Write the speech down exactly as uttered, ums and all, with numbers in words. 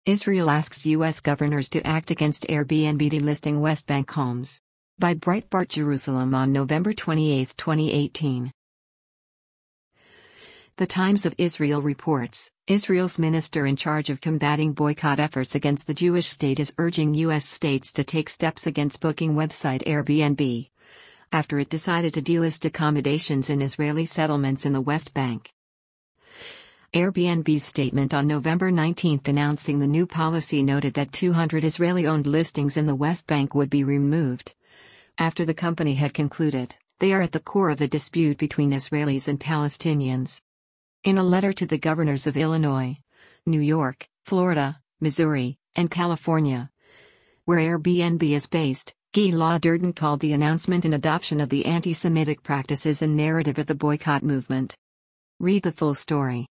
Israel asks U S governors to act against Airbnb delisting West Bank homes. By Breitbart Jerusalem on November twenty-eighth, twenty eighteen. The Times of Israel reports, Israel's minister in charge of combating boycott efforts against the Jewish state is urging U S states to take steps against booking website Airbnb, after it decided to delist accommodations in Israeli settlements in the West Bank. Airbnb's statement on November nineteenth announcing the new policy noted that two hundred Israeli-owned listings in the West Bank would be removed. After the company had concluded, they are at the core of the dispute between Israelis and Palestinians. In a letter to the governors of Illinois, New York, Florida, Missouri, and California, where Airbnb is based, Gilad Erdan called the announcement an adoption of the anti-Semitic practices and narrative of the boycott movement. Read the full story.